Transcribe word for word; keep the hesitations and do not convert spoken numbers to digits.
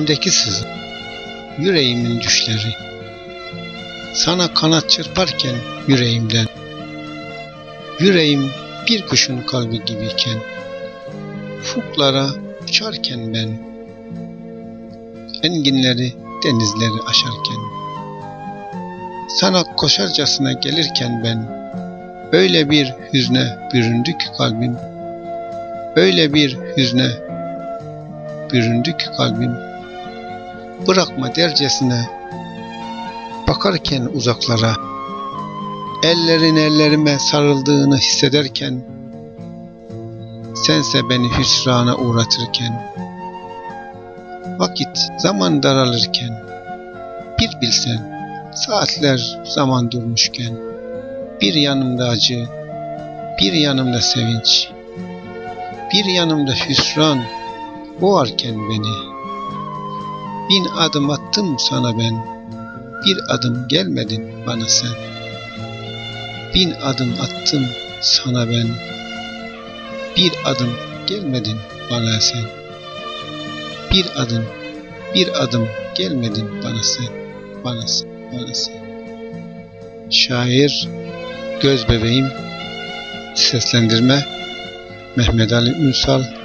içimdeki sızı, yüreğimin düşleri, sana kanat çırparken yüreğimden, yüreğim bir kuşun kalbi gibiyken, ufuklara uçarken ben, enginleri, denizleri aşarken, sana koşarcasına gelirken ben, öyle bir hüzne büründü ki kalbim, öyle bir hüzne büründü ki kalbim, bırakma dercesine bakarken uzaklara, ellerin ellerime sarıldığını hissederken, sense beni hüsrana uğratırken, vakit zaman daralırken, bir bilsen saatler zaman durmuşken, bir yanımda acı, bir yanımda sevinç, bir yanımda hüsran boğarken beni, bin adım attım sana ben, bir adım gelmedin bana sen. Bin adım attım sana ben, bir adım gelmedin bana sen. Bir adım, bir adım gelmedin bana sen, bana sen, bana sen. Şair Göz Bebeğim. Seslendirme Mehmet Ali Ünsal.